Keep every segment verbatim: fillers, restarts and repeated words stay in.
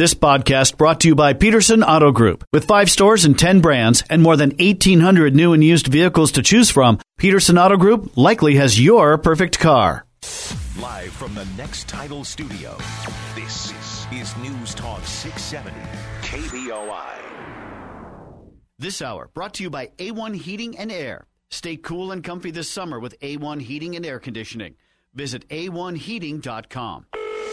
This podcast brought to you by Peterson Auto Group. With five stores and ten brands and more than eighteen hundred new and used vehicles to choose from, Peterson Auto Group likely has your perfect car. Live from the Next Title Studio, this is News Talk six seventy K B O I. This hour brought to you by A one Heating and Air. Stay cool and comfy this summer with A one Heating and Air Conditioning. Visit A one heating dot com.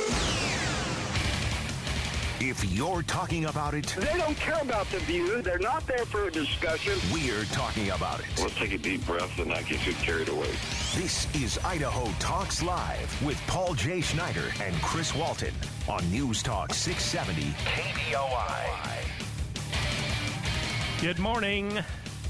If you're talking about it, they don't care about the view. They're not there for a discussion. We're talking about it. Let's take a deep breath and not get too carried away. This is Idaho Talks Live with Paul J. Schneider and Chris Walton on News Talk six seventy K B O I. Good morning.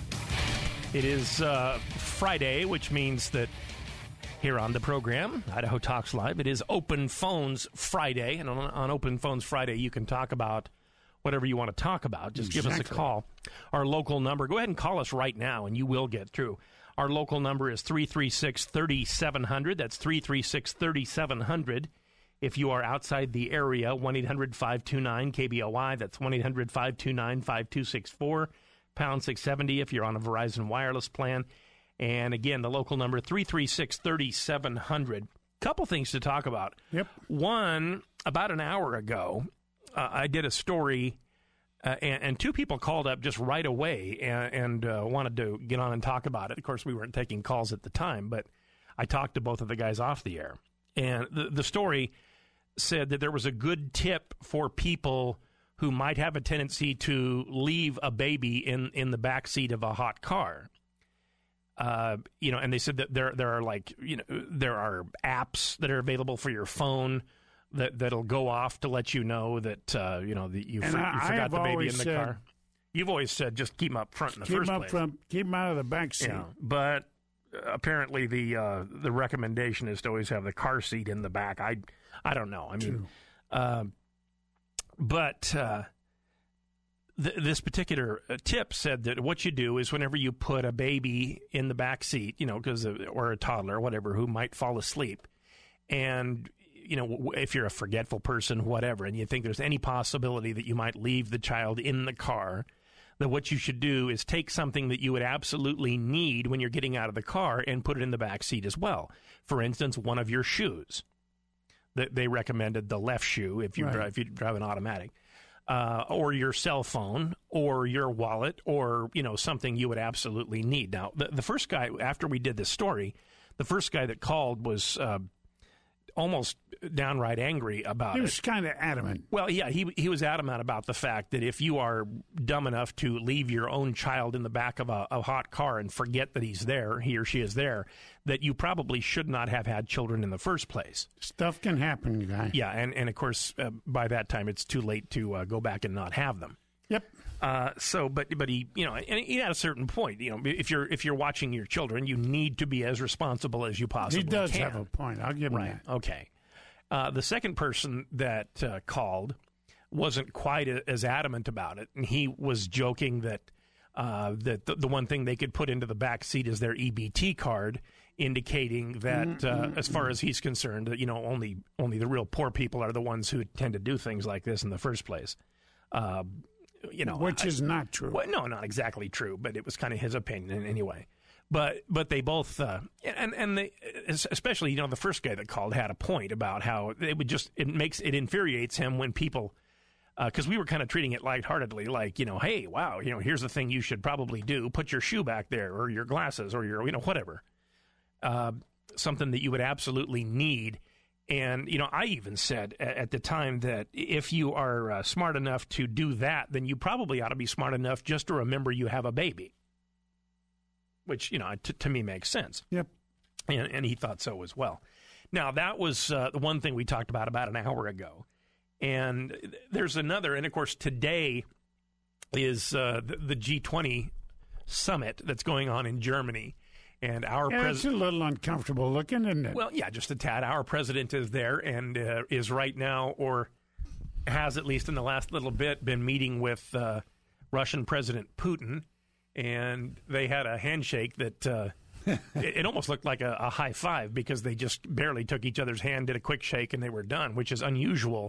It is uh, Friday, which means that here on the program, Idaho Talks Live, it is Open Phones Friday. And on, on Open Phones Friday, you can talk about whatever you want to talk about. Just exactly. Give us a call. Our local number, go ahead and call us right now, and you will get through. Our local number is three three six, three seven zero zero. That's three three six, three seven zero zero. If you are outside the area, one eight hundred, five two nine, K B O I. That's one eight hundred, five two nine, five two six four, pound six seventy if you're on a Verizon wireless plan. And again, the local number, three three six, three seven zero zero. Couple things to talk about. Yep. One, about an hour ago, uh, I did a story, uh, and, and two people called up just right away and, and uh, wanted to get on and talk about it. Of course, we weren't taking calls at the time, but I talked to both of the guys off the air. And the, the story said that there was a good tip for people who might have a tendency to leave a baby in, in the back seat of a hot car. Uh, you know, and they said that there there are like, you know, there are apps that are available for your phone that, that'll go off to let you know that, uh, you know, that you, for, I, you forgot the baby in the said, car. You've always said just keep them up front in the keep first them up place. Front, keep them out of the back seat. Yeah, but apparently the uh, the recommendation is to always have the car seat in the back. I I don't know. I mean, uh, but uh, th- this particular tip said that what you do is whenever you put a baby in the back seat, you know, because or a toddler or whatever who might fall asleep, and you know, if you're a forgetful person, whatever, and you think there's any possibility that you might leave the child in the car, that what you should do is take something that you would absolutely need when you're getting out of the car and put it in the back seat as well. For instance, one of your shoes. That they recommended the left shoe if you right. drive if you drive an automatic, uh, or your cell phone, or your wallet, or you know something you would absolutely need. Now, the the first guy after we did this story, the first guy that called was uh, almost downright angry about he it. He was kind of adamant. Well, yeah, he he was adamant about the fact that if you are dumb enough to leave your own child in the back of a, a hot car and forget that he's there, he or she is there, that you probably should not have had children in the first place. Stuff can happen, guy. Yeah, and, and of course, uh, by that time, it's too late to uh, go back and not have them. Yep. Uh, so, but but he, you know, and he had a certain point. You know, if you're if you're watching your children, you need to be as responsible as you possibly can. He does can. have a point. I'll give him right. that. Okay. Uh, the second person that uh, called wasn't quite a, as adamant about it, and he was joking that uh, that the, the one thing they could put into the back seat is their E B T card, indicating that, mm-hmm. uh, as far as he's concerned, that you know only only the real poor people are the ones who tend to do things like this in the first place. Uh, you know, which I, is not true. Well, no, not exactly true, but it was kind of his opinion anyway. But but they both uh, and and they especially you know the first guy that called had a point about how it would just it makes it infuriates him when people because uh, we were kind of treating it lightheartedly, like you know hey wow you know here's the thing you should probably do, put your shoe back there or your glasses or your you know whatever uh, something that you would absolutely need. And you know I even said at the time that if you are uh, smart enough to do that, then you probably ought to be smart enough just to remember you have a baby. Which, you know, t- to me makes sense. Yep. And, and he thought so as well. Now, that was uh, the one thing we talked about about an hour ago. And there's another, and of course, today is uh, the, the G twenty summit that's going on in Germany. And our yeah, president. It's a little uncomfortable looking, isn't it? Well, yeah, just a tad. Our president is there and uh, is right now, or has at least in the last little bit, been meeting with uh, Russian President Putin. And they had a handshake that uh, it, it almost looked like a, a high five because they just barely took each other's hand, did a quick shake, and they were done, which is unusual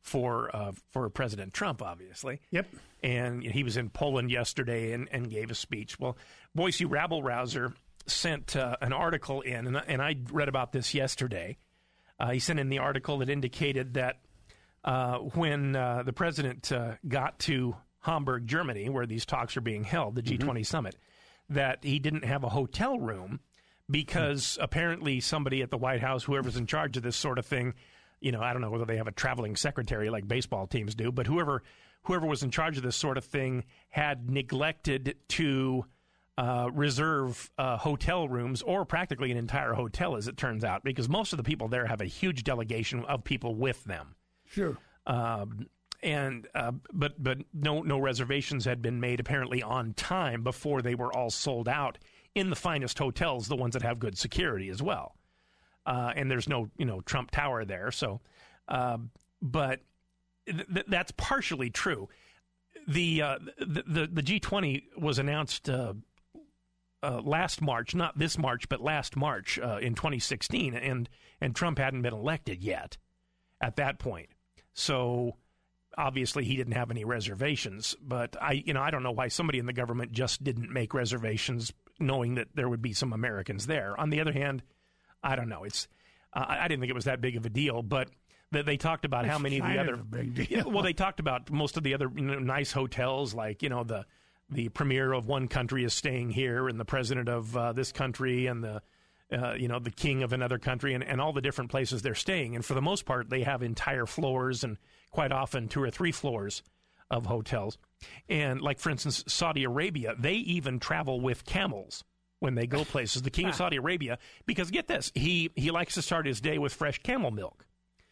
for uh, for President Trump, obviously. Yep. And he was in Poland yesterday and, and gave a speech. Well, Boise Rabble Rouser sent uh, an article in, and, and I read about this yesterday. Uh, he sent in the article that indicated that uh, when uh, the president uh, got to Hamburg, Germany, where these talks are being held, the G twenty mm-hmm. summit, that he didn't have a hotel room because mm-hmm. apparently somebody at the White House, whoever's in charge of this sort of thing, you know, I don't know whether they have a traveling secretary like baseball teams do, but whoever whoever was in charge of this sort of thing had neglected to uh, reserve uh, hotel rooms, or practically an entire hotel, as it turns out, because most of the people there have a huge delegation of people with them. Sure. Um, and uh, but but no no reservations had been made apparently on time before they were all sold out in the finest hotels, the ones that have good security as well. Uh, and there's no you know Trump Tower there, so uh, but th- th- that's partially true. The, uh, the the the G twenty was announced uh, uh, last March, not this March, but last March uh, in twenty sixteen, and and Trump hadn't been elected yet at that point. So obviously he didn't have any reservations. But I you know I don't know why somebody in the government just didn't make reservations, knowing that there would be some Americans there. On the other hand, I don't know. It's uh, I didn't think it was that big of a deal, but they, they talked about it's how many of the other. Of a big deal. Yeah, well, they talked about most of the other you know, nice hotels, like you know the the premier of one country is staying here, and the president of uh, this country, and the uh, you know the king of another country, and, and all the different places they're staying. And for the most part, they have entire floors, and quite often two or three floors of hotels. And like for instance, Saudi Arabia, they even travel with camels when they go places. The king of Saudi Arabia, because get this, he he likes to start his day with fresh camel milk.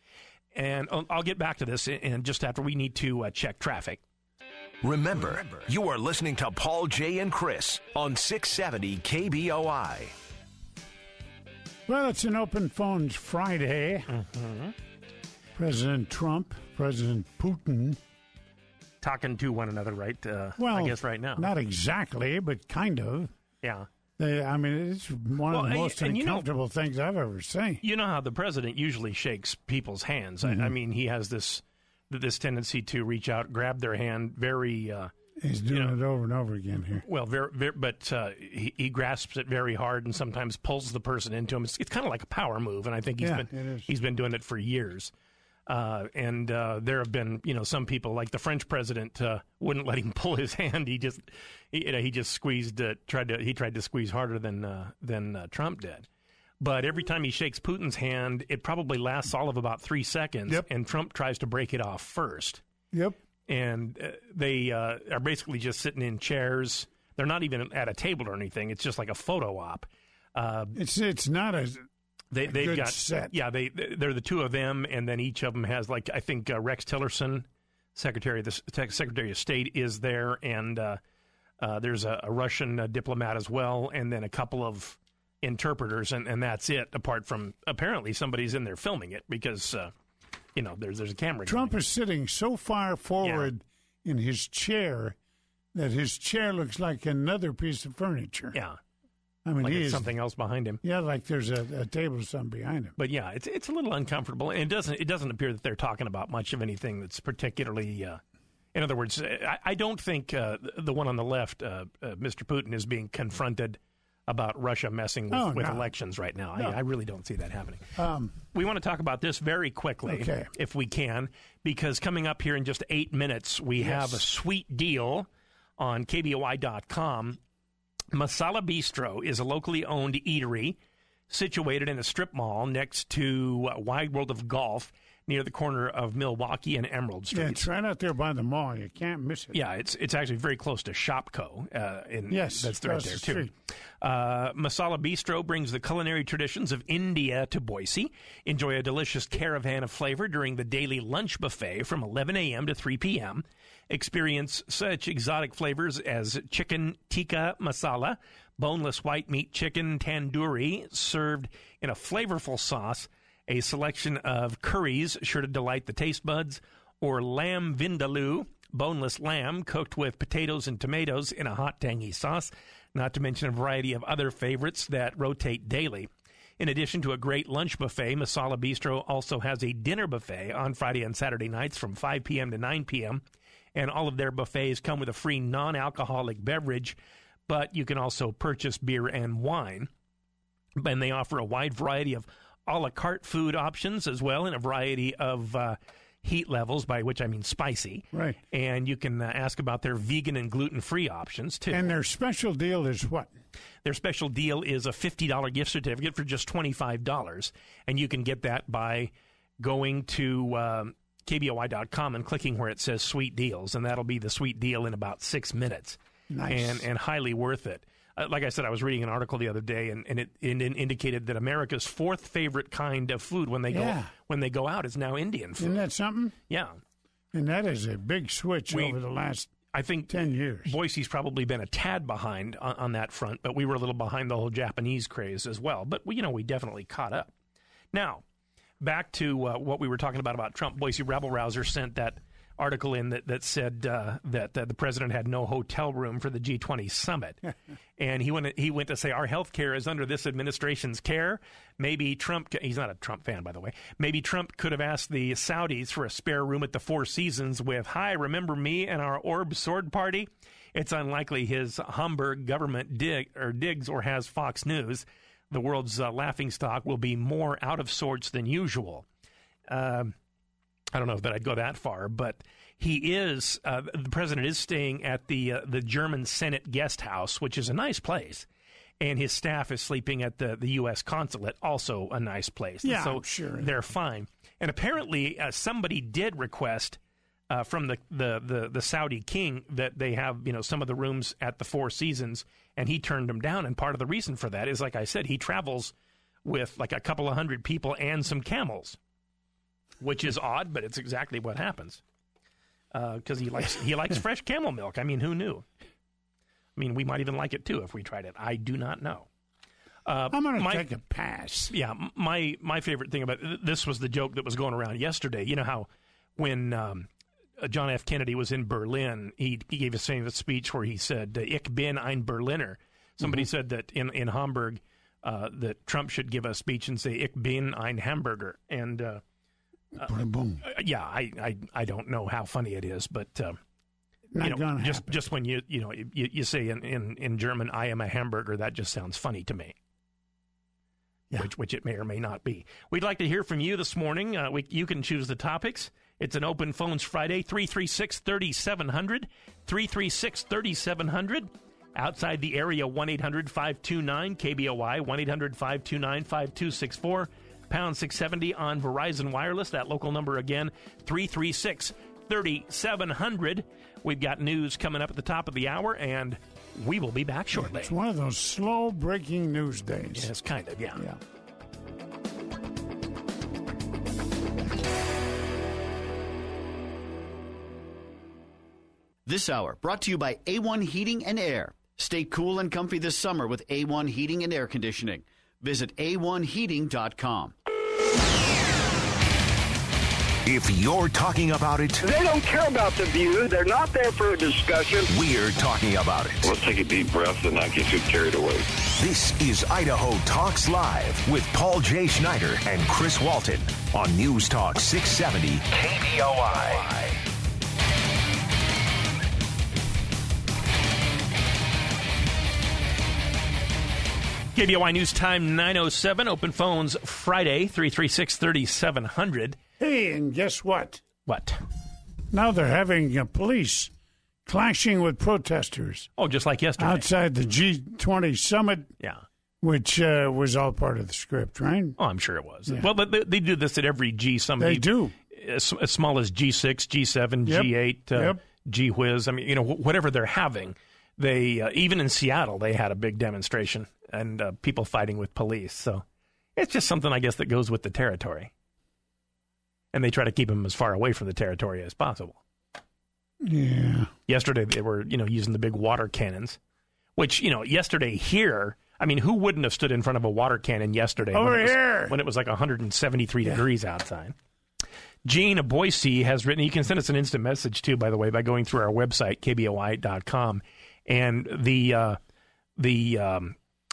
And I'll, I'll get back to this in, in just after we need to uh, check traffic. Remember, you are listening to Paul, Jay, and Chris on six seventy K B O I. Well, it's an Open Phones Friday. Mm-hmm. President Trump, President Putin. Talking to one another, right? Uh, well, I guess right now. Not exactly, but kind of. Yeah. They, I mean, it's one well, of the most and, and uncomfortable you know, things I've ever seen. You know how the president usually shakes people's hands. Mm-hmm. I, I mean, he has this this tendency to reach out, grab their hand very... Uh, He's doing you know, it over and over again here. Well, very, very, but uh, he, he grasps it very hard and sometimes pulls the person into him. It's, it's kind of like a power move, and I think he's yeah, been he's been doing it for years. Uh, and uh, there have been, you know, some people like the French president uh, wouldn't let him pull his hand. He just, he, you know, he just squeezed, uh, tried to, he tried to squeeze harder than uh, than uh, Trump did. But every time he shakes Putin's hand, it probably lasts all of about three seconds, yep. and Trump tries to break it off first. Yep. And uh, they uh, are basically just sitting in chairs. They're not even at a table or anything. It's just like a photo op. Uh, it's it's not a. They, they've good got set. Yeah, they they're the two of them, and then each of them has like I think uh, Rex Tillerson, Secretary of the Secretary of State, is there, and uh, uh, there's a, a Russian uh, diplomat as well, and then a couple of interpreters, and, and that's it. Apart from apparently somebody's in there filming it because uh, you know there's there's a camera. Trump going. is sitting so far forward yeah. in his chair that his chair looks like another piece of furniture. Yeah. I mean, like he is, something else behind him. Yeah, like there's a, a table or something behind him. But yeah, it's it's a little uncomfortable, and it doesn't it doesn't appear that they're talking about much of anything that's particularly. Uh, in other words, I, I don't think uh, the one on the left, uh, uh, Mister Putin, is being confronted about Russia messing with, oh, with no. elections right now. No. I, I really don't see that happening. Um, we want to talk about this very quickly, okay. if we can, because coming up here in just eight minutes, we yes. have a sweet deal on K B O I dot com. Masala Bistro is a locally owned eatery situated in a strip mall next to Wide World of Golf near the corner of Milwaukee and Emerald Street. Yeah, it's right out there by the mall. You can't miss it. Yeah, it's it's actually very close to Shopco. Uh, in, yes, that's right there, the too. street. Uh, Masala Bistro brings the culinary traditions of India to Boise. Enjoy a delicious caravan of flavor during the daily lunch buffet from eleven a.m. to three p.m. Experience such exotic flavors as chicken tikka masala, boneless white meat chicken tandoori served in a flavorful sauce, a selection of curries sure to delight the taste buds, or lamb vindaloo, boneless lamb cooked with potatoes and tomatoes in a hot, tangy sauce, not to mention a variety of other favorites that rotate daily. In addition to a great lunch buffet, Masala Bistro also has a dinner buffet on Friday and Saturday nights from five p.m. to nine p.m., and all of their buffets come with a free non-alcoholic beverage, but you can also purchase beer and wine. And they offer a wide variety of a la carte food options as well, and a variety of uh, heat levels, by which I mean spicy. Right. And you can uh, ask about their vegan and gluten-free options, too. And their special deal is what? Their special deal is a fifty dollars gift certificate for just twenty-five dollars. And you can get that by going to um, K B O I dot com and clicking where it says Sweet Deals, and that'll be the sweet deal in about six minutes. Nice. And, and highly worth it. Uh, like I said, I was reading an article the other day, and, and it, it indicated that America's fourth favorite kind of food when they Yeah. go when they go out is now Indian food. Isn't that something? Yeah. And that is a big switch We- over the last I think ten years. Boise's probably been a tad behind on, on that front, but we were a little behind the whole Japanese craze as well. But, we, you know, we definitely caught up. Now, back to uh, what we were talking about about Trump. Boise Rebel Rouser sent that article in that, that said uh, that uh, the president had no hotel room for the G twenty summit. And he went, he went to say, our health care is under this administration's care. Maybe Trump, he's not a Trump fan, by the way. Maybe Trump could have asked the Saudis for a spare room at the Four Seasons with, hi, remember me and our Orb sword party? It's unlikely his Hamburg government dig, or digs or has Fox News. The world's uh, laughingstock will be more out of sorts than usual. Um, I don't know that I'd go that far, but he is, uh, the president is staying at the uh, the German Senate guest house, which is a nice place. And his staff is sleeping at the, the U S consulate, also a nice place. Yeah, so I'm sure. They're fine. And apparently uh, somebody did request uh, from the, the, the, the Saudi king that they have, you know, some of the rooms at the Four Seasons, and he turned them down. And part of the reason for that is, like I said, he travels with like a couple of hundred people and some camels. Which is odd, but it's exactly what happens. Because uh, he likes he likes fresh camel milk. I mean, who knew? I mean, we might even like it too if we tried it. I do not know. Uh, I'm going to take a pass. Yeah, my my favorite thing about this was the joke that was going around yesterday. You know how when um, John F. Kennedy was in Berlin, he he gave a famous speech where he said, "Ich bin ein Berliner." Somebody mm-hmm. said that in in Hamburg uh, that Trump should give a speech and say, "Ich bin ein Hamburger," and uh, Uh, boom. Uh, yeah, I, I I don't know how funny it is, but uh, Not you know, gonna just happen. just when you you know you, you say in, in, in German, "I am a hamburger," that just sounds funny to me. Yeah. Which which it may or may not be. We'd like to hear from you this morning. Uh, we, you can choose the topics. It's an Open Phones Friday. three three six, three seven zero zero, three three six, three seven zero zero. Outside the area, one eight hundred, five two nine, K B O I, one eight hundred, five two nine, five two six four. Pound six seventy on Verizon Wireless. That local number again, three three six, three seven zero zero. We've got news coming up at the top of the hour, and we will be back shortly. It's one of those slow breaking news days. Yes, kind of, yeah. Yeah. This hour brought to you by A one Heating and Air. Stay cool and comfy this summer with A one Heating and Air Conditioning. Visit A one heating dot com. If you're talking about it, They don't care about the view. They're not there for a discussion. we're talking about it. Let's take a deep breath and not get too carried away. This is Idaho Talks Live with Paul J. Schneider and Chris Walton on News Talk six seventy K B O I. K B O I News Time nine oh seven. Open phones Friday, three three six, three seven zero zero. Hey, and guess what? What? Now they're having uh, police clashing with protesters Oh, just like yesterday. outside the G twenty summit, yeah. which uh, was all part of the script, right? Oh, I'm sure it was. Yeah. Well, they, they do this at every G summit. They do. As, as small as G six, G seven, Yep. G eight, uh, Yep. G whiz. I mean, you know, wh- whatever they're having. They uh, even in Seattle, they had a big demonstration and uh, people fighting with police. So it's just something, I guess, that goes with the territory. And they try to keep them as far away from the territory as possible. Yeah. Yesterday, they were, you know, using the big water cannons, which, you know, yesterday here, I mean, who wouldn't have stood in front of a water cannon yesterday Over when, it was, here. when it was like one hundred seventy-three degrees outside? Gene of Boise has written, you can send us an instant message too, by the way, by going through our website, K B O I dot com. And the uh, the um,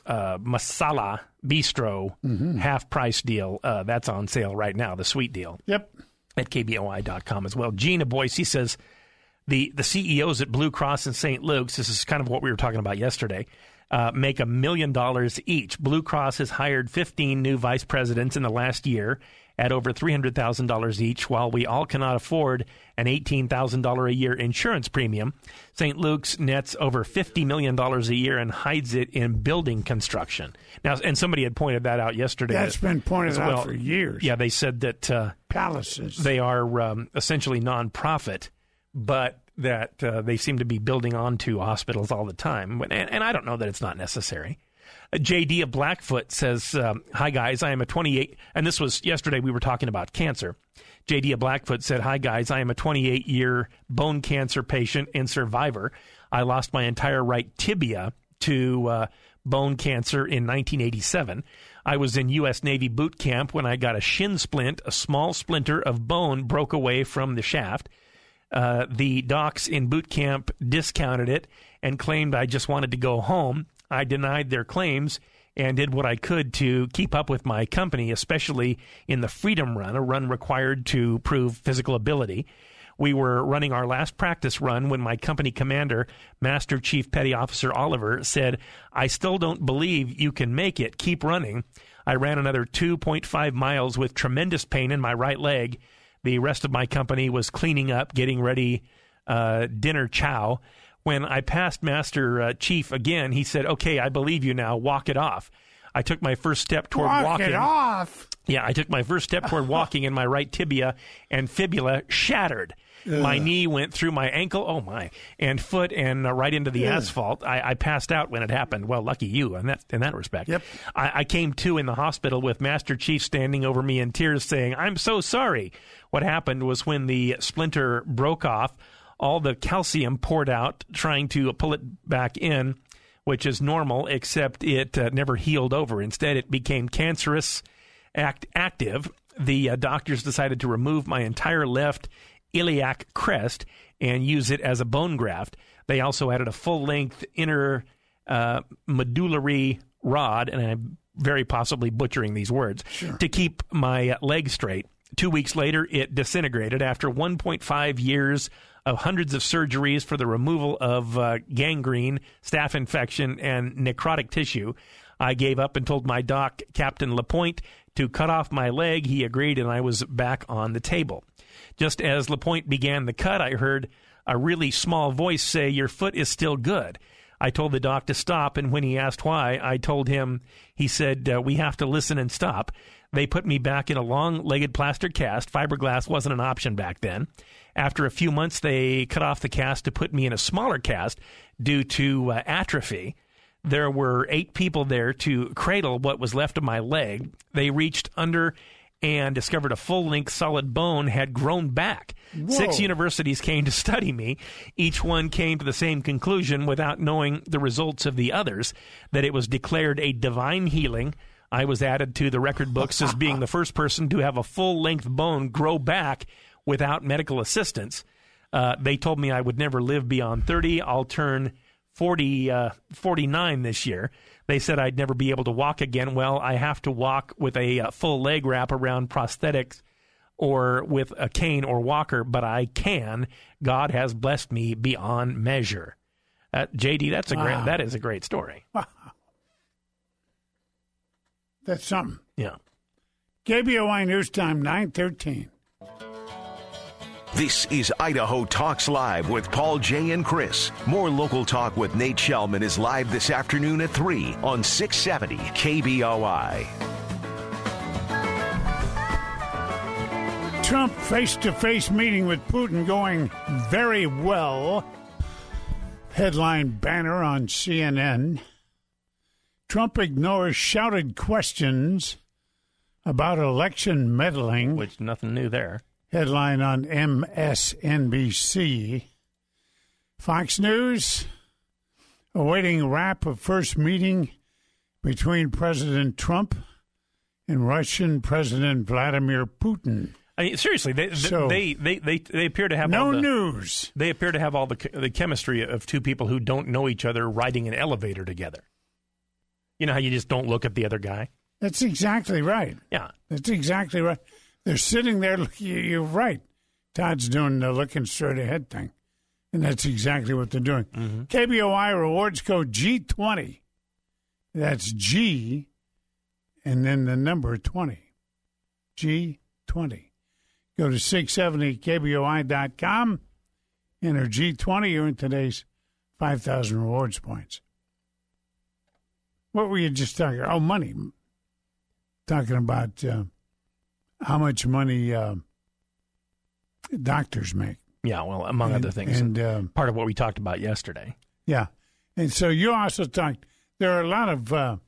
uh, Masala Bistro Mm-hmm. half-price deal. Uh, that's on sale right now, the sweet deal. Yep. At K B O I dot com as well. Gina Boyce says the, the C E Os at Blue Cross and Saint Luke's, this is kind of what we were talking about yesterday, uh, make a million dollars each. Blue Cross has hired fifteen new vice presidents in the last year at over three hundred thousand dollars each, while we all cannot afford an eighteen thousand dollars a year insurance premium. Saint Luke's nets over fifty million dollars a year and hides it in building construction. Now, and somebody had pointed that out yesterday. That's been pointed as out well. for years. Yeah, they said that uh, Palaces. they are um, essentially nonprofit, but that uh, they seem to be building onto hospitals all the time. And, and I don't know that it's not necessary. Uh, J D of Blackfoot says, um, hi, guys, I am a twenty-eight, and this was yesterday we were talking about cancer. J D of Blackfoot said, hi, guys, I am a twenty-eight-year bone cancer patient and survivor. I lost my entire right tibia to uh, bone cancer in nineteen eighty-seven. I was in U S Navy boot camp when I got a shin splint. A small splinter of bone broke away from the shaft. Uh, the docs in boot camp discounted it and claimed I just wanted to go home. I denied their claims and did what I could to keep up with my company, especially in the Freedom Run, a run required to prove physical ability. We were running our last practice run when my company commander, Master Chief Petty Officer Oliver, said, I still don't believe you can make it. Keep running. I ran another two point five miles with tremendous pain in my right leg. The rest of my company was cleaning up, getting ready uh, dinner chow. When I passed Master uh, Chief again, he said, okay, I believe you now. Walk it off. I took my first step toward Walk walking. it off. Yeah, I took my first step toward walking, and my right tibia and fibula shattered. Ugh. My knee went through my ankle, oh my, and foot, and uh, right into the Ugh. asphalt. I, I passed out when it happened. Well, lucky you in that in that respect. Yep. I, I came to in the hospital with Master Chief standing over me in tears, saying, "I'm so sorry." What happened was when the splinter broke off, all the calcium poured out, trying to pull it back in, which is normal, except it uh, never healed over. Instead, it became cancerous, act active. The uh, doctors decided to remove my entire left iliac crest and use it as a bone graft. They also added a full-length inner uh, medullary rod, and I'm very possibly butchering these words, sure. to keep my leg straight. Two weeks later, it disintegrated. After one point five years of hundreds of surgeries for the removal of uh, gangrene, staph infection, and necrotic tissue, I gave up and told my doc, Captain Lapointe, to cut off my leg. He agreed, and I was back on the table. Just as Lapointe began the cut, I heard a really small voice say, "Your foot is still good." I told the doc to stop, and when he asked why, I told him, he said, uh, "We have to listen and stop." They put me back in a long-legged plaster cast. Fiberglass wasn't an option back then. After a few months, they cut off the cast to put me in a smaller cast due to uh, atrophy. There were eight people there to cradle what was left of my leg. They reached under and discovered a full-length solid bone had grown back. Whoa. Six universities came to study me. Each one came to the same conclusion without knowing the results of the others, that it was declared a divine healing. I was added to the record books as being the first person to have a full-length bone grow back without medical assistance. Uh, they told me I would never live beyond thirty. I'll turn forty, uh, forty-nine this year. They said I'd never be able to walk again. Well, I have to walk with a uh, full leg wrap around prosthetics or with a cane or walker, but I can. God has blessed me beyond measure. Uh, J D, that's a wow. great. That is a great story. Wow. That's something. Yeah. K B O I News Time, nine thirteen. This is Idaho Talks Live with Paul, Jay, and Chris. More local talk with Nate Shellman is live this afternoon at three on six seventy K B O I. Trump face-to-face meeting with Putin going very well. Headline banner on C N N. Trump ignores shouted questions about election meddling. Which, nothing new there. Headline on M S N B C. Fox News, awaiting wrap of first meeting between President Trump and Russian President Vladimir Putin. I mean, seriously, they So, they, they, they, they appear to have no all the, news. They appear to have all the the chemistry of two people who don't know each other riding an elevator together. You know how you just don't look at the other guy? That's exactly right. Yeah. That's exactly right. They're sitting there looking at you. You're right. Todd's doing the looking straight ahead thing. And that's exactly what they're doing. Mm-hmm. K B O I rewards code G twenty. That's G and then the number twenty. G twenty. Go to six seventy K B O I dot com. Enter G twenty. You earn today's five thousand rewards points. What were you just talking about? Oh, money. Talking about uh, how much money uh, doctors make. Yeah, well, among and, other things. And uh, part of what we talked about yesterday. Yeah. And so you also talked, there are a lot of uh,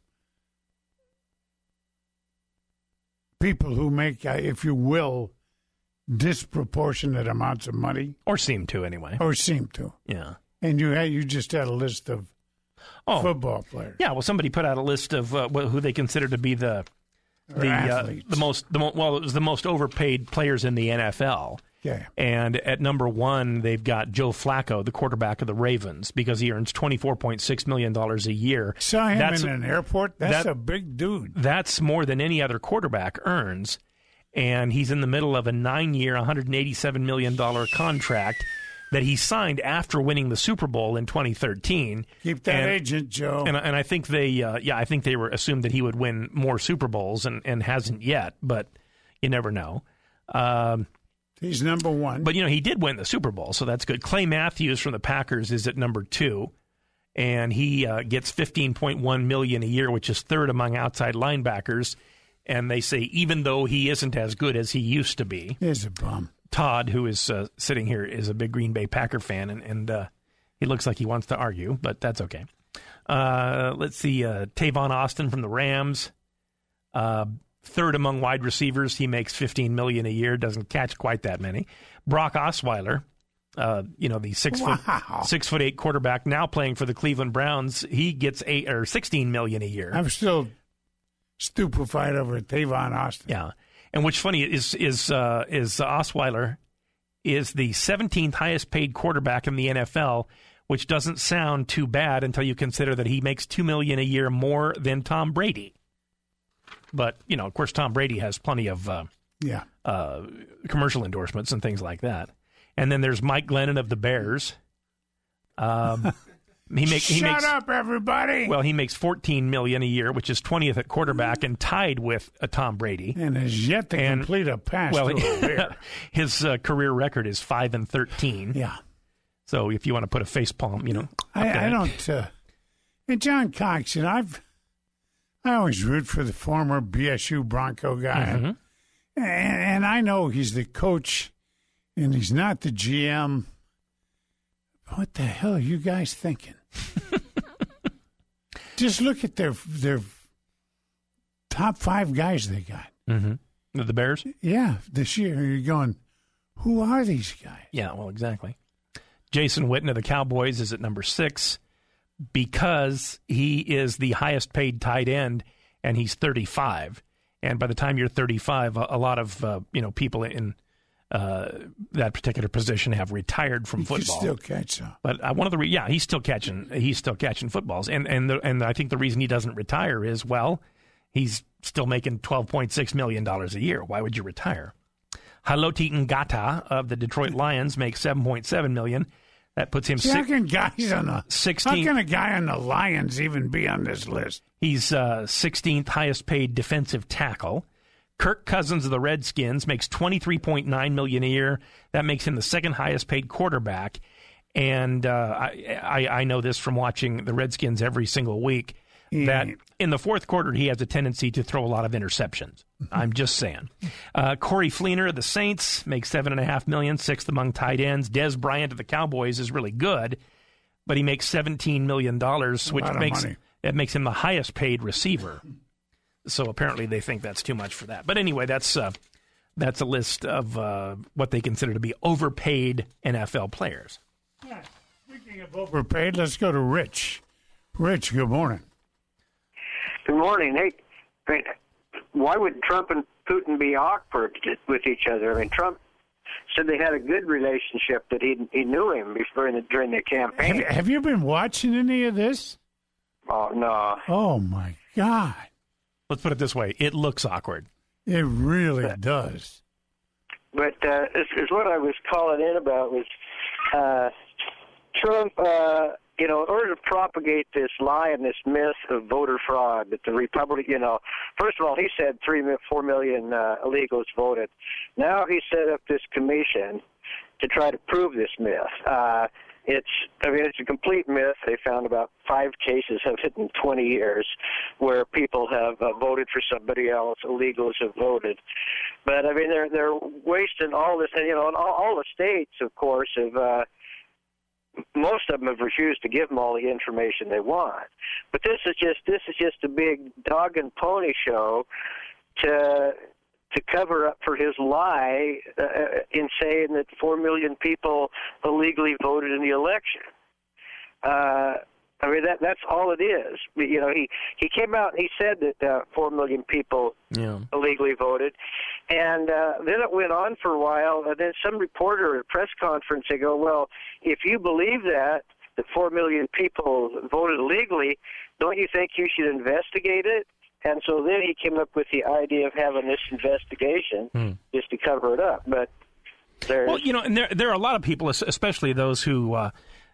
people who make, uh, if you will, disproportionate amounts of money. Or seem to, anyway. Or seem to. Yeah. And you had, you just had a list of oh. football players. Yeah, well, somebody put out a list of uh, who they consider to be the the uh, the most the mo- well, it was the most overpaid players in the N F L. Yeah. And at number one, they've got Joe Flacco, the quarterback of the Ravens, because he earns twenty-four point six million dollars a year. Saw him that's in a, an airport. That's that, a big dude. That's more than any other quarterback earns. And he's in the middle of a nine-year, one hundred eighty-seven million dollars contract that he signed after winning the Super Bowl in twenty thirteen. Keep that and, agent, Joe. And, and I think they, uh, yeah, I think they were assumed that he would win more Super Bowls, and, and hasn't yet. But you never know. Um, He's number one. But you know, he did win the Super Bowl, so that's good. Clay Matthews from the Packers is at number two, and he uh, gets fifteen point one million dollars a year, which is third among outside linebackers. And they say even though he isn't as good as he used to be, he's a bum. Todd, who is uh, sitting here, is a big Green Bay Packer fan, and, and uh, he looks like he wants to argue, but that's okay. Uh, let's see, uh, Tavon Austin from the Rams, uh, third among wide receivers. He makes fifteen million dollars a year, doesn't catch quite that many. Brock Osweiler, uh, you know, the six wow. foot six foot eight quarterback now playing for the Cleveland Browns, he gets eight or sixteen million dollars a year. I'm still stupefied over Tavon Austin. Yeah. And what's funny is is uh, is uh, Osweiler is the seventeenth highest paid quarterback in the N F L, which doesn't sound too bad until you consider that he makes two million dollars a year more than Tom Brady. But, you know, of course, Tom Brady has plenty of uh, yeah uh, commercial endorsements and things like that. And then there's Mike Glennon of the Bears. Um He make, he Shut makes, up, everybody! Well, he makes fourteen million dollars a year, which is twentieth at quarterback and tied with uh, Tom Brady. And has yet to and, complete a pass well, to a bear. His uh, career record is five and thirteen. Yeah. So if you want to put a face palm, you know. I, I don't. Uh, and John Cox, and I've, I always root for the former B S U Bronco guy, Mm-hmm. and, and I know he's the coach, and he's not the G M. What the hell are you guys thinking? Just look at their their top five guys they got. Mm-hmm. The Bears? Yeah, this year you're going, who are these guys? Yeah, well, exactly. Jason Witten of the Cowboys is at number six because he is the highest paid tight end, and he's thirty-five. And by the time you're thirty-five, a, a lot of uh, you know people in uh, that particular position have retired from he football. Can still catch some. But uh, one of the re- yeah, he's still catching he's still catching footballs, and and the, and I think the reason he doesn't retire is well, he's still making twelve point six million dollars a year. Why would you retire? Haloti Ngata of the Detroit Lions makes seven point seven million dollars. That puts him. See, how can guys on the sixteenth? How can a guy on the Lions even be on this list? He's uh, sixteenth highest paid defensive tackle. Kirk Cousins of the Redskins makes twenty-three point nine million dollars a year. That makes him the second highest paid quarterback. And uh, I, I, I know this from watching the Redskins every single week, that in the fourth quarter he has a tendency to throw a lot of interceptions. I'm just saying. Uh, Corey Fleener of the Saints makes seven and a half million dollars, sixth among tight ends. Des Bryant of the Cowboys is really good, but he makes seventeen million dollars, which makes that makes him the highest paid receiver. So apparently they think that's too much for that. But anyway, that's uh, that's a list of uh, what they consider to be overpaid N F L players. Yeah. Speaking of overpaid, let's go to Rich. Rich, good morning. Good morning. Hey, why would Trump and Putin be awkward with each other? I mean, Trump said they had a good relationship, that he he knew him before in the, during the campaign. Have, have you been watching any of this? Oh, no. Oh, my God. Let's put it this way. It looks awkward. It really does. But uh, this is what I was calling in about was uh, Trump, uh, you know, in order to propagate this lie and this myth of voter fraud that the Republic, you know, first of all, he said three, four million uh, illegals voted. Now he set up this commission to try to prove this myth. Uh, it's, I mean, it's a complete myth. They found about five cases of it in twenty years where people have uh, voted for somebody else, illegals have voted. But, I mean, they're they're wasting all this, and, you know, and all, all the states, of course, have, uh, most of them have refused to give them all the information they want. But this is just, this is just a big dog and pony show to to cover up for his lie uh, in saying that four million people illegally voted in the election. Uh, I mean, that that's all it is. You know, he, he came out and he said that uh, four million people yeah. illegally voted. And uh, then it went on for a while, and then some reporter at a press conference, they go, well, if you believe that, that four million people voted illegally, don't you think you should investigate it? And so then he came up with the idea of having this investigation hmm. just to cover it up. But there's... Well, you know, and there, there are a lot of people, especially those who uh,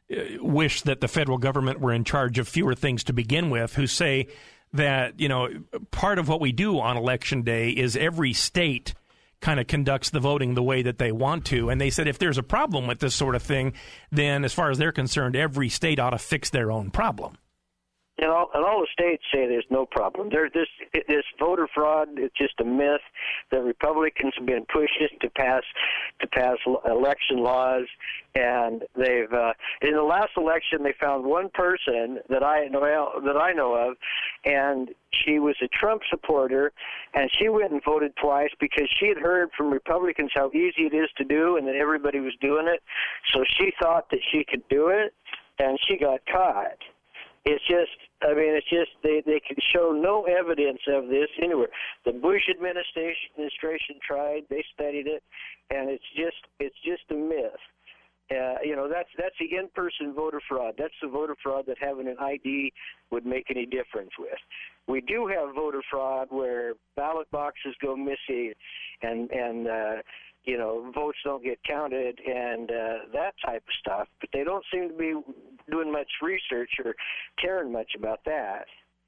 wish that the federal government were in charge of fewer things to begin with, who say that, you know, part of what we do on Election Day is every state kind of conducts the voting the way that they want to. And they said if there's a problem with this sort of thing, then as far as they're concerned, every state ought to fix their own problem. And all, and all the states say there's no problem. There's this this voter fraud. It's just a myth. The Republicans have been pushing to pass to pass election laws, and they've uh, in the last election they found one person that I know that I know of, and she was a Trump supporter, and she went and voted twice because she had heard from Republicans how easy it is to do, and that everybody was doing it. So she thought that she could do it, and she got caught. It's just, I mean, it's just they, they can show no evidence of this anywhere. The Bush administration administration tried, they studied it, and it's just it's just a myth. Uh, you know, that's that's the in-person voter fraud. That's the voter fraud that having an I D would make any difference with. We do have voter fraud where ballot boxes go missing, and and uh, you know, votes don't get counted and uh, that type of stuff. But they don't seem to be doing much research or caring much about that.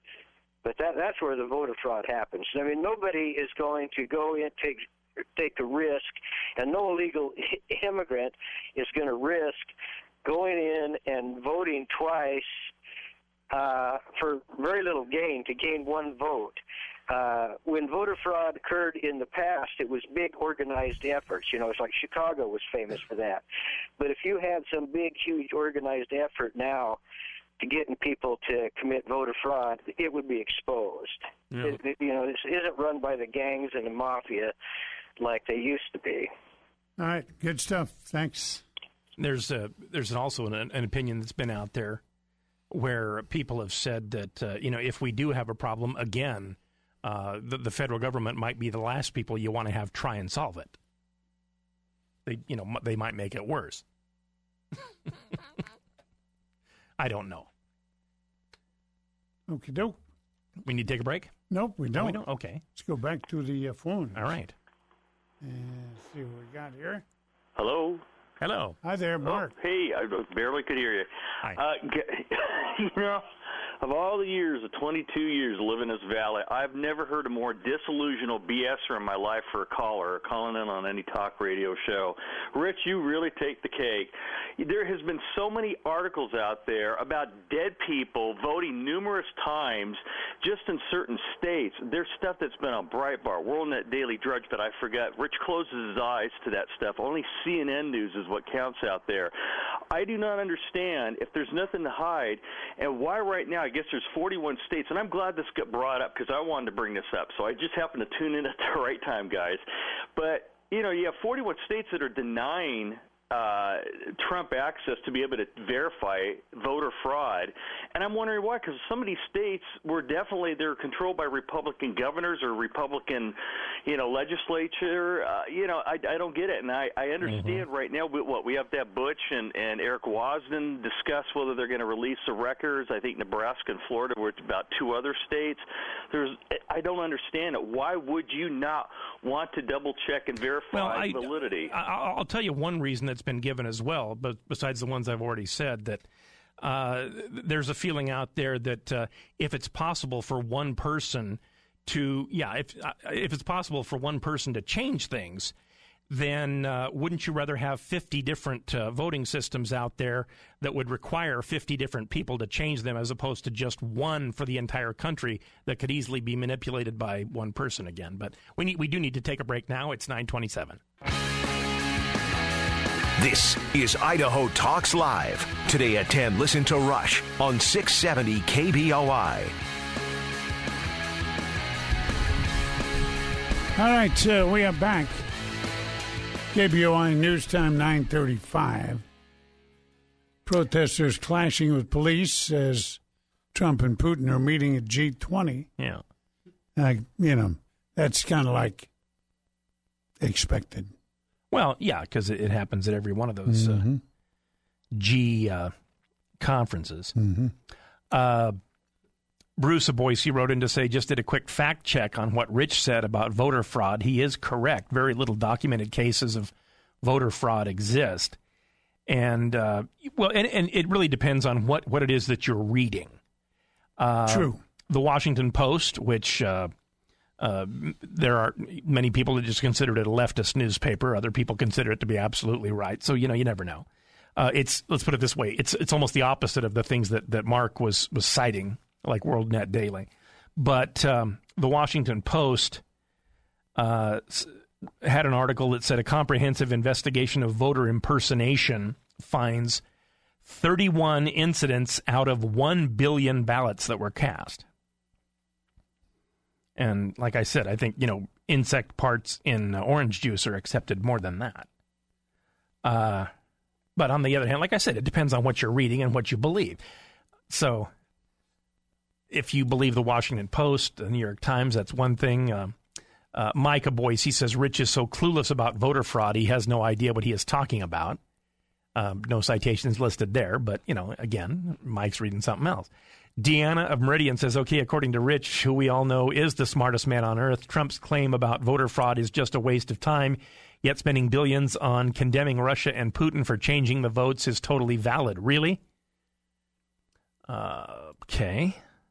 But that that's where the voter fraud happens. I mean, nobody is going to go in take take a risk, and no illegal immigrant is going to risk going in and voting twice uh, for very little gain to gain one vote. Uh, when voter fraud occurred in the past, it was big organized efforts. You know, it's like Chicago was famous for that. But if you had some big, huge organized effort now to getting people to commit voter fraud, it would be exposed. Yeah. It, it, you know, this isn't run by the gangs and the mafia like they used to be. All right, good stuff. Thanks. There's a, there's also an, an opinion that's been out there where people have said that, uh, you know, if we do have a problem again, Uh, the, the federal government might be the last people you want to have try and solve it. They, you know, they might make it worse. I don't know. Okie doke. We need to take a break? Nope, we don't. No, we don't? Okay. Let's go back to the uh, phone. All right. And see what we got here. Hello. Hello. Hi there, Mark. Oh, hey, I barely could hear you. Hi. Uh, you know, of all the years, of twenty-two years living in this valley, I've never heard a more disillusional BSer in my life for a caller or calling in on any talk radio show. Rich, you really take the cake. There has been so many articles out there about dead people voting numerous times just in certain states. There's stuff that's been on Breitbart, WorldNet Daily Drudge, but I forgot. Rich closes his eyes to that stuff. Only C N N News is what counts out there. I do not understand if there's nothing to hide and why right now I guess there's forty-one states, and I'm glad this got brought up because I wanted to bring this up. So I just happened to tune in at the right time, guys. But, you know, you have forty-one states that are denying uh, Trump access to be able to verify voter fraud. And I'm wondering why, because some of these states were definitely, they're controlled by Republican governors or Republican, you know, legislature. Uh, you know, I, I don't get it. And I, I understand mm-hmm. right now, what, we have to have Butch and, and Eric Wasden discuss whether they're going to release the records. I think Nebraska and Florida were about two other states. There's, I don't understand it. Why would you not want to double check and verify well, I, validity? I, I'll tell you one reason that's been given as well, but besides the ones I've already said, that uh, there's a feeling out there that uh, if it's possible for one person to, yeah, if uh, if it's possible for one person to change things, then uh, wouldn't you rather have fifty different uh, voting systems out there that would require fifty different people to change them, as opposed to just one for the entire country that could easily be manipulated by one person again? But we need, we do need to take a break now. It's nine twenty-seven. This is Idaho Talks Live. Today at ten, listen to Rush on six seventy K B O I. All right, uh, we are back. K B O I News Time, nine thirty-five. Protesters clashing with police as Trump and Putin are meeting at G twenty. Yeah. Uh, you know, that's kind of like expected. Well, yeah, because it, it happens at every one of those mm-hmm. uh, G uh, conferences. Mm-hmm. Uh, Bruce, a Boise, wrote in to say, just did a quick fact check on what Rich said about voter fraud. He is correct. Very little documented cases of voter fraud exist. And, uh, well, and, and it really depends on what, what it is that you're reading. Uh, True. The Washington Post, which uh, uh, there are many people that just consider it a leftist newspaper. Other people consider it to be absolutely right. So, you know, you never know. Uh, it's let's put it this way. It's it's almost the opposite of the things that, that Mark was, was citing, like WorldNet Daily. But um, the Washington Post uh, had an article that said a comprehensive investigation of voter impersonation finds thirty-one incidents out of one billion ballots that were cast. And like I said, I think, you know, insect parts in uh, orange juice are accepted more than that. Uh, but on the other hand, like I said, it depends on what you're reading and what you believe. So if you believe the Washington Post, the New York Times, that's one thing. Uh, uh, Micah Boyce, he says, Rich is so clueless about voter fraud, he has no idea what he is talking about. Um, no citations listed there, but, you know, again, Mike's reading something else. Deanna of Meridian says, okay, according to Rich, who we all know is the smartest man on earth, Trump's claim about voter fraud is just a waste of time, yet spending billions on condemning Russia and Putin for changing the votes is totally valid. Really? Uh, okay.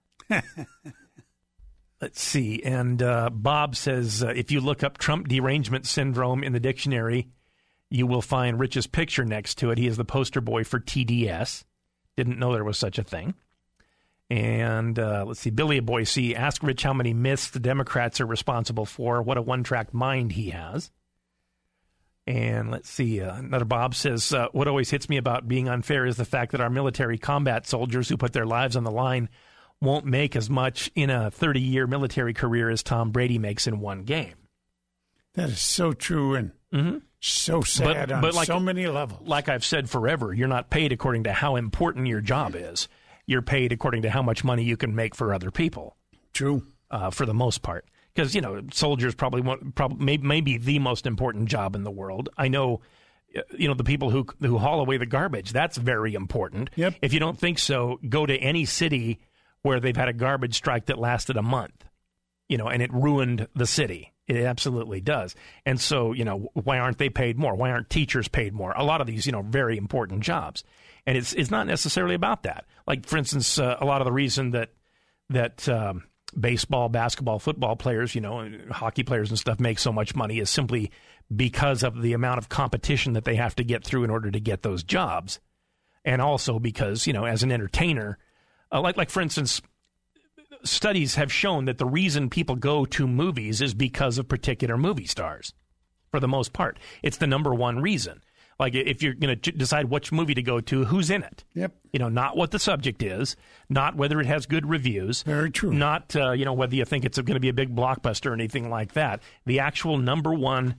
Let's see. And uh, Bob says, uh, if you look up Trump derangement syndrome in the dictionary, you will find Rich's picture next to it. He is the poster boy for T D S. Didn't know there was such a thing. And uh, let's see, Billy of Boise, ask Rich how many myths the Democrats are responsible for. What a one-track mind he has. And let's see, uh, another Bob says, uh, what always hits me about being unfair is the fact that our military combat soldiers who put their lives on the line won't make as much in a thirty-year military career as Tom Brady makes in one game. That is so true and mm-hmm. so sad but, on but like, so many levels. Like I've said forever, you're not paid according to how important your job is. You're paid according to how much money you can make for other people. True. Uh, for the most part. Because, you know, soldiers probably want, probably may, maybe the most important job in the world. I know, you know, the people who who haul away the garbage, that's very important. Yep. If you don't think so, go to any city where they've had a garbage strike that lasted a month, you know, and it ruined the city. It absolutely does. And so, you know, why aren't they paid more? Why aren't teachers paid more? A lot of these, you know, very important jobs. And it's it's not necessarily about that. Like, for instance, uh, a lot of the reason that that um, baseball, basketball, football players, you know, hockey players and stuff make so much money is simply because of the amount of competition that they have to get through in order to get those jobs. And also because, you know, as an entertainer, uh, like like for instance, studies have shown that the reason people go to movies is because of particular movie stars, for the most part. It's the number one reason. Like, if you're going to decide which movie to go to, who's in it? Yep. You know, not what the subject is, not whether it has good reviews. Very true. Not, uh, you know, whether you think it's going to be a big blockbuster or anything like that. The actual number one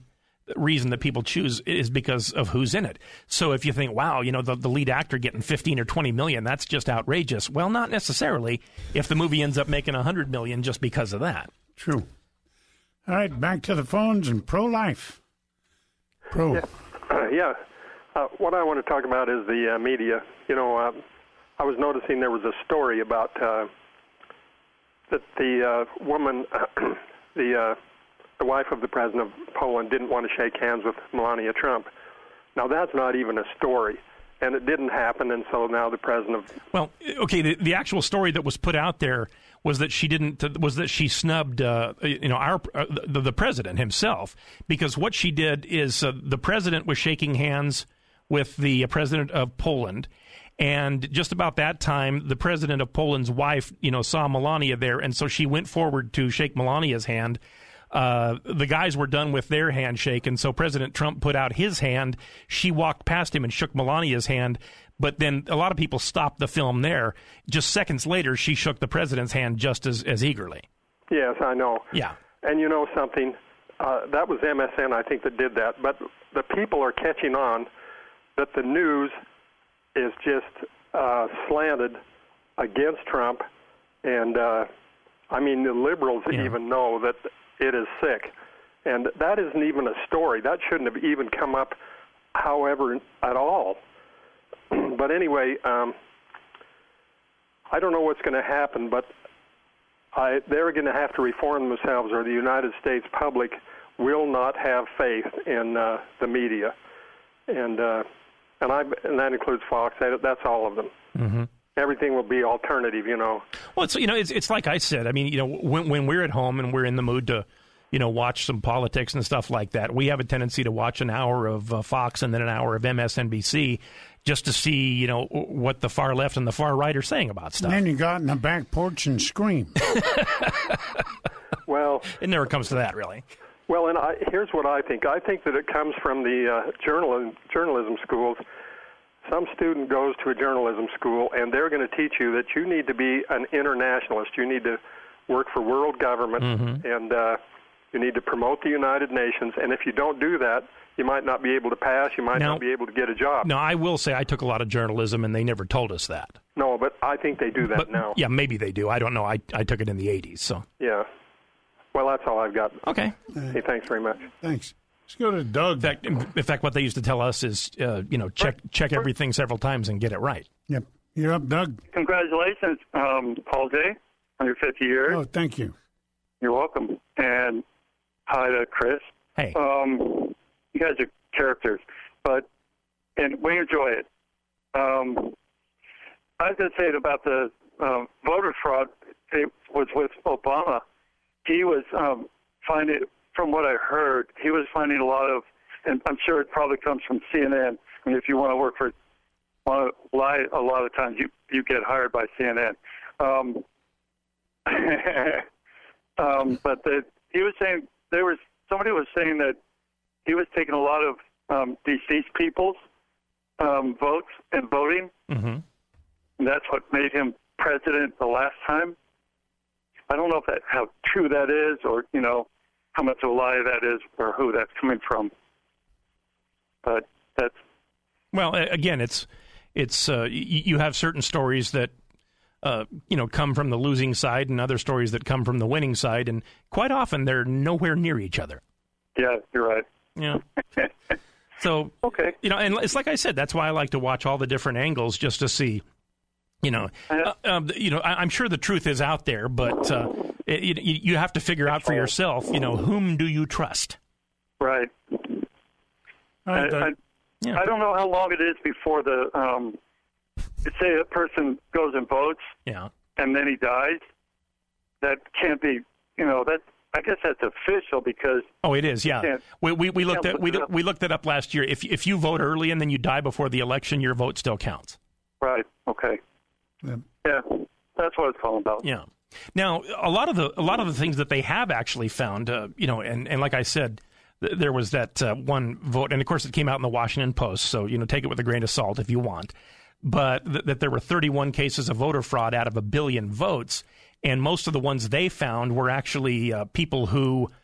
reason that people choose is because of who's in it. So if you think, wow, you know, the, the lead actor getting fifteen or twenty million, that's just outrageous. Well, not necessarily if the movie ends up making one hundred million just because of that. True. All right, back to the phones and pro-life. Pro. Yeah. Uh, yeah. Uh, what I want to talk about is the uh, media. You know, uh, I was noticing there was a story about uh, that the uh, woman, the uh, the wife of the president of Poland, didn't want to shake hands with Melania Trump. Now, that's not even a story, and it didn't happen, and so now the president of... Well, okay, the, the actual story that was put out there was that she didn't, was that she snubbed, uh, you know, our uh, the, the president himself, because what she did is uh, the president was shaking hands with the president of Poland, and just about that time, the president of Poland's wife, you know, saw Melania there, and so she went forward to shake Melania's hand. Uh, the guys were done with their handshake, and so President Trump put out his hand. She walked past him and shook Melania's hand, but then a lot of people stopped the film there. Just seconds later, she shook the president's hand just as, as eagerly. Yes, I know. Yeah. And you know something? Uh, that was M S N, I think, that did that. But the people are catching on that the news is just uh, slanted against Trump. And, uh, I mean, the liberals yeah. even know that it is sick. And that isn't even a story. That shouldn't have even come up, however, at all. But anyway, um, I don't know what's going to happen, but I, they're going to have to reform themselves, or the United States public will not have faith in uh, the media. And uh, and I and that includes Fox. That's all of them. Mm-hmm. Everything will be alternative, you know. Well, it's you know, it's it's like I said. I mean, you know, when when we're at home and we're in the mood to, you know, watch some politics and stuff like that, we have a tendency to watch an hour of uh, Fox and then an hour of M S N B C just to see, you know, what the far left and the far right are saying about stuff. And then you got in the back porch and scream. Well, it never comes to that, really. Well, and I, here's what I think. I think that it comes from the uh, journal, journalism schools. Some student goes to a journalism school, and they're going to teach you that you need to be an internationalist. You need to work for world government, mm-hmm. and uh, you need to promote the United Nations. And if you don't do that, you might not be able to pass. You might now, not be able to get a job. No, I will say I took a lot of journalism, and they never told us that. No, but I think they do that but, now. Yeah, maybe they do. I don't know. I, I took it in the eighties, so. Yeah. Well, that's all I've got. Okay. Hey, thanks very much. Thanks. Let's go to Doug. In fact, in fact, what they used to tell us is, uh, you know, check check everything several times and get it right. Yep. You're up, Doug. Congratulations, um, Paul J., on your fifty years. Oh, thank you. You're welcome. And hi to Chris. Hey. Um, you guys are characters, but and we enjoy it. Um, I was going to say about the um, voter fraud. It was with Obama. He was um, finding, from what I heard, he was finding a lot of, and I'm sure it probably comes from C N N. I mean, if you want to work for, want to lie, a lot of times you, you get hired by C N N. Um, um, but the, he was saying, there was, somebody was saying that he was taking a lot of um, deceased people's um, votes and voting. Mm-hmm. And that's what made him president the last time. I don't know if that, how true that is, or, you know, how much of a lie that is, or who that's coming from. But that's... Well, again, it's, it's uh, you have certain stories that, uh, you know, come from the losing side and other stories that come from the winning side, and quite often they're nowhere near each other. Yeah, you're right. Yeah. So, okay. You know, and it's like I said, that's why I like to watch all the different angles just to see, you know, uh, um, you know, I, I'm sure the truth is out there, but uh, it, you, you have to figure out for yourself, you know, whom do you trust? Right. right I, I, yeah. I don't know how long it is before the, um, say a person goes and votes, yeah, and then he dies. That can't be, you know, that. I guess that's official because. Oh, it is. Yeah, we we, we looked at we look we looked that up last year. If if you vote early and then you die before the election, your vote still counts. Right. Okay. Yeah, yeah that's what it's calling about. Yeah. Now, a lot of the a lot of the things that they have actually found, uh, you know, and, and like I said, th- there was that uh, one vote, and of course it came out in the Washington Post, so you know, take it with a grain of salt if you want. But th- that there were thirty-one cases of voter fraud out of a billion votes, and most of the ones they found were actually uh, people who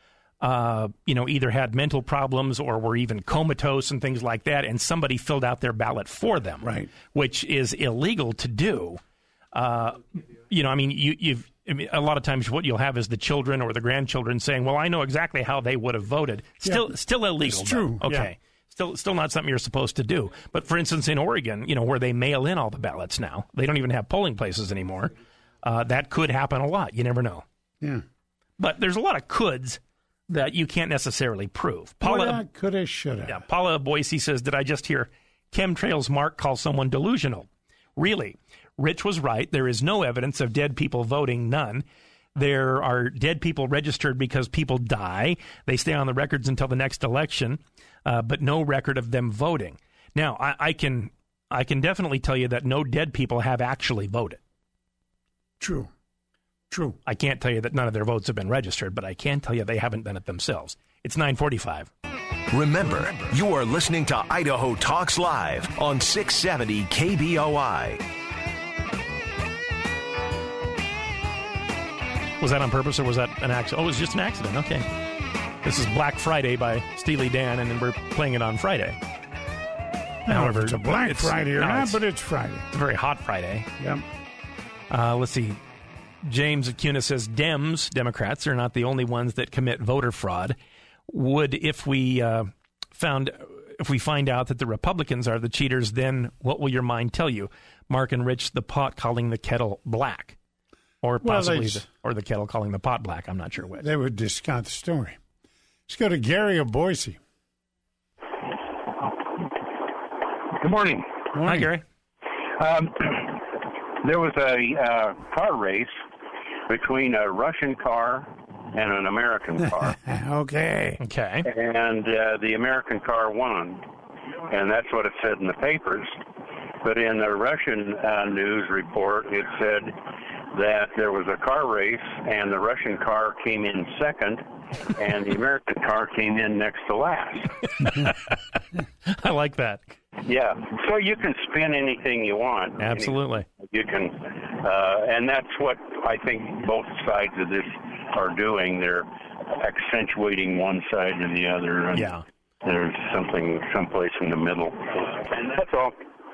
uh, you know, either had mental problems or were even comatose and things like that, and somebody filled out their ballot for them, right? Which is illegal to do. Uh, you know, I mean, you, you've I mean, a lot of times what you'll have is the children or the grandchildren saying, "Well, I know exactly how they would have voted." Still, yeah, still illegal. It's true. Though. Okay. Yeah. Still, still not something you're supposed to do. But for instance, in Oregon, you know, where they mail in all the ballots now, they don't even have polling places anymore. Uh, that could happen a lot. You never know. Yeah. But there's a lot of coulds that you can't necessarily prove. Paula, well, coulda, shoulda. Yeah, Paula Boise says, did I just hear Chemtrails Mark call someone delusional? Really? Rich was right. There is no evidence of dead people voting, none. There are dead people registered because people die. They stay on the records until the next election, uh, but no record of them voting. Now, I, I can I can definitely tell you that no dead people have actually voted. True. True. I can't tell you that none of their votes have been registered, but I can tell you they haven't done it themselves. It's nine forty-five. Remember, you are listening to Idaho Talks Live on six seventy K B O I. Was that on purpose or was that an accident? Oh, it was just an accident. Okay. This is Black Friday by Steely Dan, and then we're playing it on Friday. No, However, it's a Black it's, Friday or no, not, it's, but it's Friday. It's a very hot Friday. Yep. Uh, let's see. James Acuna says Dems, Democrats, are not the only ones that commit voter fraud. Would if we uh, found if we find out that the Republicans are the cheaters, then what will your mind tell you? Mark and Rich, the pot calling the kettle black. Or possibly, well, the, or the kettle calling the pot black. I'm not sure which. They would discount the story. Let's go to Gary of Boise. Good morning. morning. Hi, Gary. Um, there was a uh, car race between a Russian car and an American car. okay. Okay. And uh, the American car won. And that's what it said in the papers. But in the Russian uh, news report, it said that there was a car race and the Russian car came in second and the American car came in next to last. I like that. Yeah. So you can spin anything you want. Absolutely. You can, uh, and that's what I think both sides of this are doing. They're accentuating one side or the other. And yeah. There's something someplace in the middle. And that's all.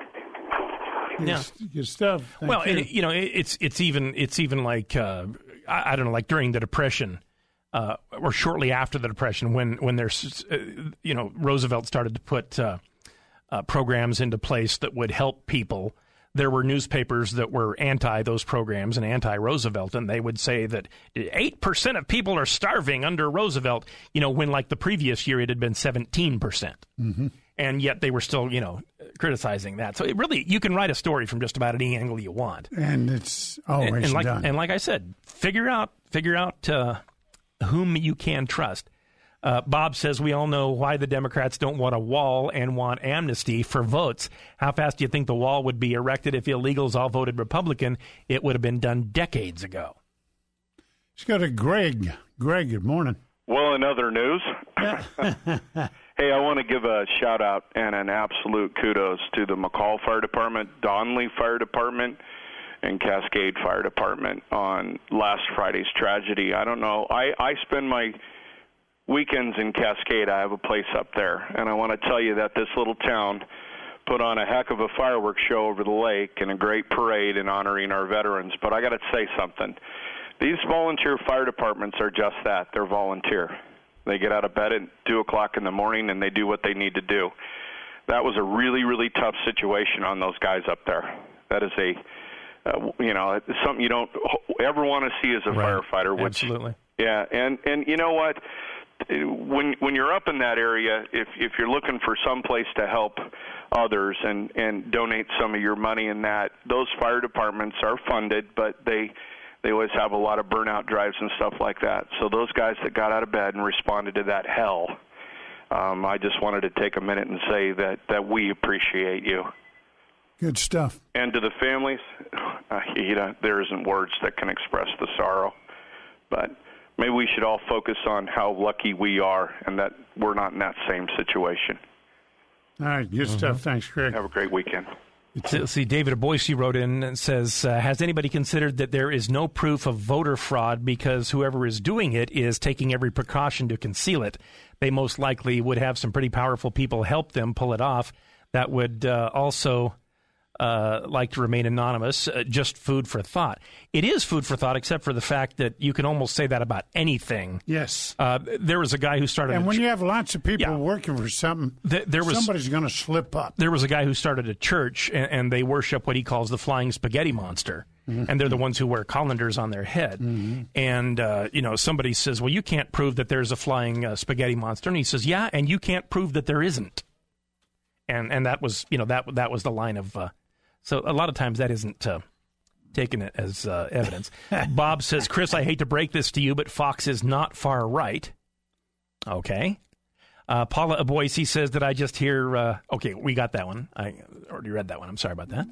Yeah, good stuff. Thank well, you. And, you know, it's it's even it's even like uh, I, I don't know, like during the Depression, uh, or shortly after the Depression, when when there's uh, you know Roosevelt started to put uh, uh, programs into place that would help people. There were newspapers that were anti those programs and anti Roosevelt, and they would say that eight percent of people are starving under Roosevelt. You know, when like the previous year it had been seventeen percent. Mm-hmm. And yet they were still, you know, criticizing that. So it really, you can write a story from just about any angle you want. And it's always and, and like, done. And like I said, figure out figure out uh, whom you can trust. Uh, Bob says we all know why the Democrats don't want a wall and want amnesty for votes. How fast do you think the wall would be erected if illegals all voted Republican? It would have been done decades ago. Let's go to Greg. Greg, good morning. Well, in other news, hey, I want to give a shout-out and an absolute kudos to the McCall Fire Department, Donley Fire Department, and Cascade Fire Department on last Friday's tragedy. I don't know. I, I spend my weekends in Cascade. I have a place up there, and I want to tell you that this little town put on a heck of a fireworks show over the lake and a great parade in honoring our veterans. But I got to say something. These volunteer fire departments are just that. They're volunteer. They get out of bed at two o'clock in the morning, and they do what they need to do. That was a really, really tough situation on those guys up there. That is a, uh, you know, it's something you don't ever want to see as a right. firefighter. Which, Absolutely. Yeah, and, and you know what? When when you're up in that area, if if you're looking for some place to help others and, and donate some of your money in that, those fire departments are funded, but they they always have a lot of burnout drives and stuff like that. So those guys that got out of bed and responded to that hell, um, I just wanted to take a minute and say that, that we appreciate you. Good stuff. And to the families, uh, you know, there isn't words that can express the sorrow, but maybe we should all focus on how lucky we are and that we're not in that same situation. All right, good mm-hmm. stuff. Thanks, Greg. Have a great weekend. Let's see, David Boise wrote in and says, uh, has anybody considered that there is no proof of voter fraud because whoever is doing it is taking every precaution to conceal it? They most likely would have some pretty powerful people help them pull it off that would uh, also uh, like to remain anonymous. Uh, just food for thought. It is food for thought, except for the fact that you can almost say that about anything. Yes. Uh, there was a guy who started... And a when ch- you have lots of people yeah. working for something, Th- there was, somebody's going to slip up. There was a guy who started a church, and, and they worship what he calls the flying spaghetti monster. Mm-hmm. And they're the ones who wear colanders on their head. Mm-hmm. And, uh, you know, somebody says, well, you can't prove that there's a flying uh, spaghetti monster. And he says, yeah, and you can't prove that there isn't. And and that was, you know, that that was the line of... Uh, so a lot of times that isn't uh, taken as uh, evidence. Bob says, Chris, I hate to break this to you, but Fox is not far right. Okay. Uh, Paula Boise says that I just hear... Uh, okay, we got that one. I already read that one. I'm sorry about that.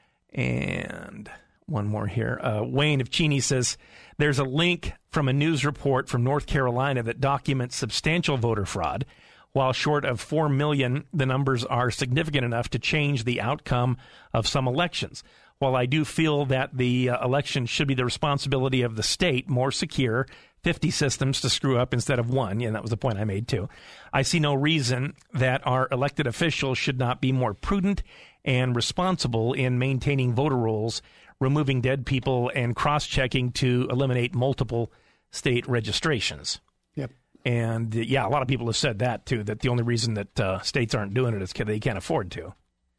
And... one more here. Uh, Wayne of Cheney says, there's a link from a news report from North Carolina that documents substantial voter fraud. While short of four million, the numbers are significant enough to change the outcome of some elections. While I do feel that the uh, election should be the responsibility of the state, more secure, fifty systems to screw up instead of one, and that was the point I made too, I see no reason that our elected officials should not be more prudent and responsible in maintaining voter rolls, removing dead people, and cross-checking to eliminate multiple state registrations. Yep. And, uh, yeah, a lot of people have said that, too, that the only reason that uh, states aren't doing it is because they can't afford to.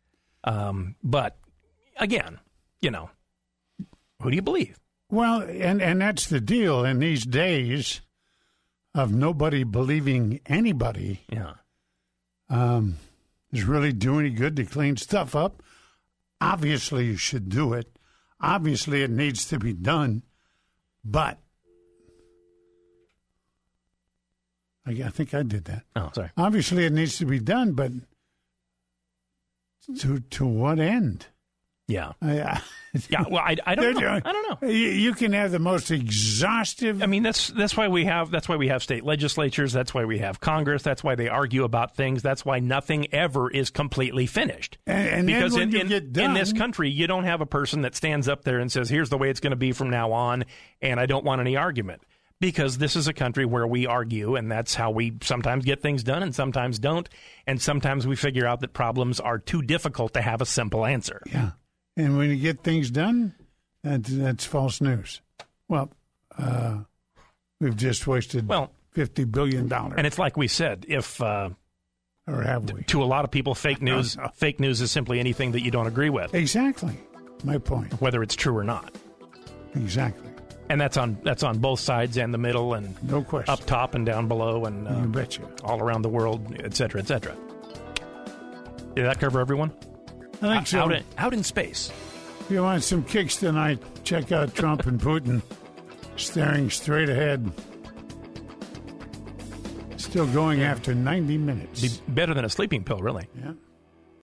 Um, but, again, you know, who do you believe? Well, and, and that's the deal in these days of nobody believing anybody. Yeah. Um, is really doing any good to clean stuff up. Obviously, you should do it. Obviously, it needs to be done, but I, I think I did that. Oh, sorry. Obviously, it needs to be done, but to to what end? Yeah. I, I, yeah. Well, I, I don't know. I don't know. You, you can have the most exhaustive. I mean, that's that's why we have that's why we have state legislatures. That's why we have Congress. That's why they argue about things. That's why nothing ever is completely finished. And, and because then when in, you in, get done, in this country, you don't have a person that stands up there and says, "Here's the way it's going to be from now on," and I don't want any argument. Because this is a country where we argue, and that's how we sometimes get things done and sometimes don't. And sometimes we figure out that problems are too difficult to have a simple answer. Yeah. And when you get things done, that's, that's false news. Well, uh, we've just wasted well, fifty billion dollars. And it's like we said, if uh, or have we? To a lot of people, fake news fake news is simply anything that you don't agree with. Exactly. My point. Whether it's true or not. Exactly. And that's on that's on both sides and the middle and no question. Up top and down below and uh, you betcha. all around the world, et cetera, et cetera. Did that cover everyone? I think so. Out in, out in space. If you want some kicks tonight, check out Trump and Putin staring straight ahead. Still going after ninety minutes. Be better than a sleeping pill, really. Yeah.